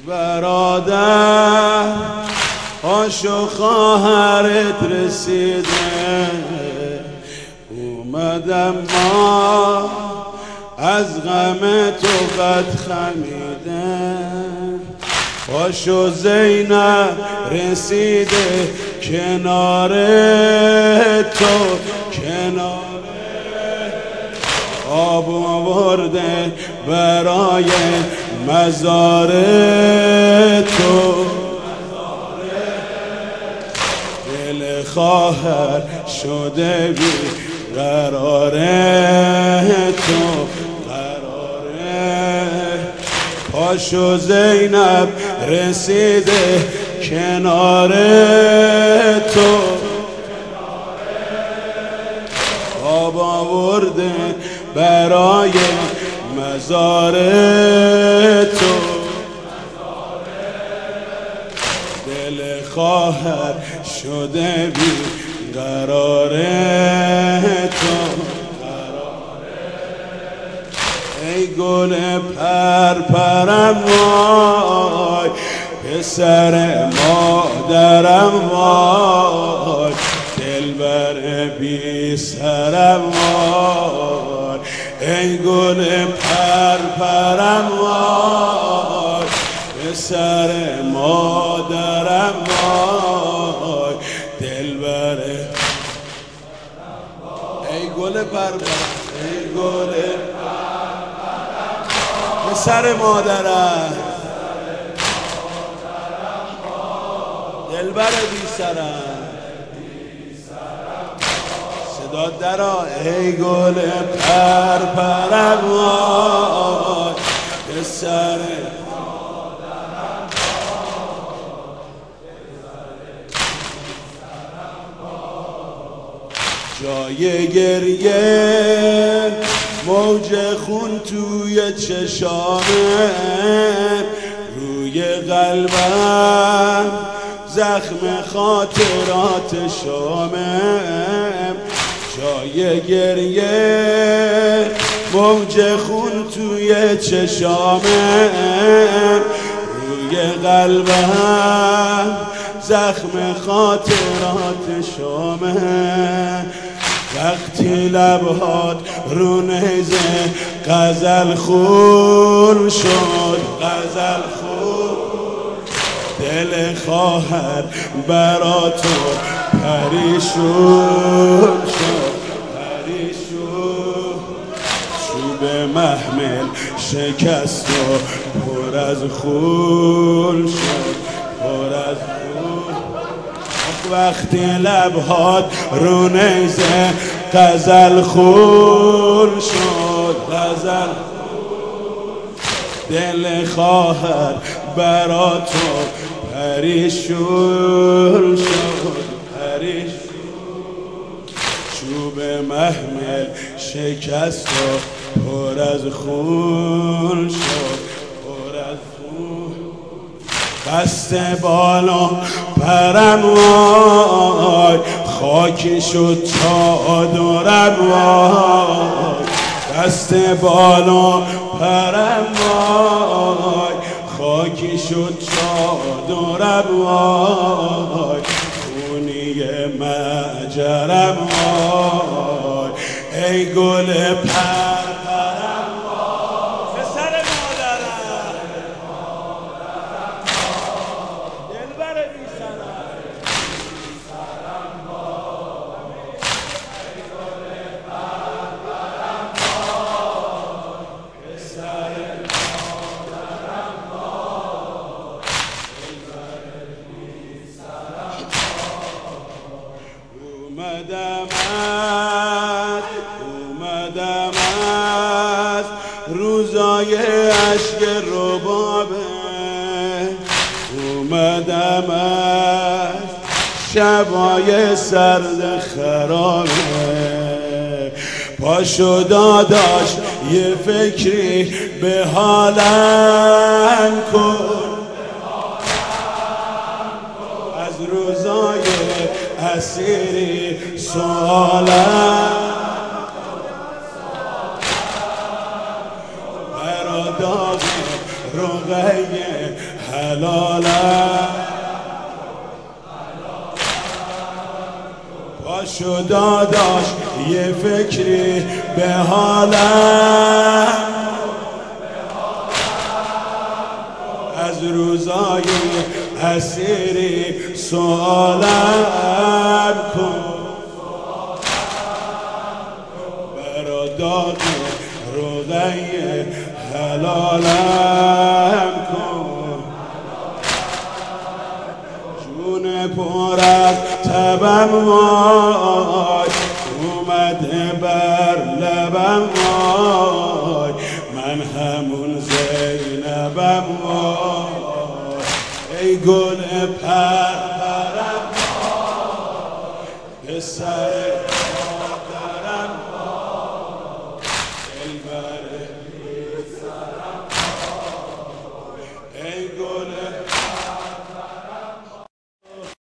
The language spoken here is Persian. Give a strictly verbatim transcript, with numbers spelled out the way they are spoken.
برادر آشو خواهرت رسیده، اومدم ما از غم تو قد خمیده. آشو زینب رسیده کنار تو، کنار آب آورده برای مزار تو. دل خواهر شده بی قرار تو، قراره. پاشو زینب رسیده کنار تو، آب آورده برای مزار تو. دل خواهر شده بی قرار تو، ای گل پرپرم وای، پسر مادرم وای، دلبر بی سرم وای. ای گل پرپرم وای، پسر مادرم وای، دلبر. ای گل پرپرم، ای گل پسر مادرم، دلبر بی سرم. صدا درا. ای گل پرپرم وای، پسر مادرم وای. جای گریه موج خون توی چشامه، روی قلبم زخم خاطرات شامم. جای گریه موج خون توی چشامم، روی قلبم زخم خاطرات شامم. وقتی لبهات رو نیزه غزل خون شد، غزل خون، دل خواهر برا تو پریشون شد، پریشون. چوب محمل شکست و پر از خون شد، پر از خون. وقتی لبهات رو نیزه غزل خون شد، غزل خون، دل خواهر برا تو پریشون شد، پریشون. چوب محمل شکست و پر از خون شد، پر از خون. بسته بالا پرم وای، خاکی شد چادرم وای. بسته بالا پرم وای، خاکی شد چادرم وای. خونی مجرم وای، ای گل پرپرم وای، پسر مادرم، دلبر بی سرم. ای گل پرپرم وای، پسر مادرم وای، دلبر بی سرم وای. اومدم از اومدم از روزای عشق ربابه، اومدم از شبای سرد خرابه. پاشو داداش یه فکری به حالم کن، از روزای اسیری سوالم برا داغ رقیه حلالم پاشو داداش یه فکری به حالم از روزای اسیری سوالم کن براداد روغی حلالم کن جون پر از تبم وای اومده بر لبم وای من همون زینبم وای ای گل پرپرم وای پسر